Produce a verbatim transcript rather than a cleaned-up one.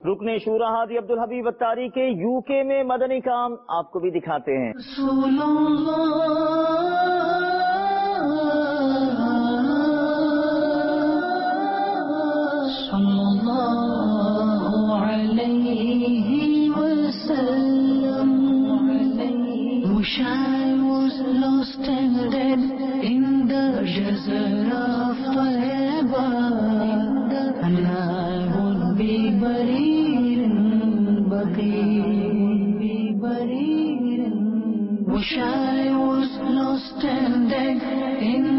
रुकने शूरा हादी अब्दुल हबीब अत्तारी के यूके में मदनी काम आपको भी दिखाते हैं। Wish I was lost and dead in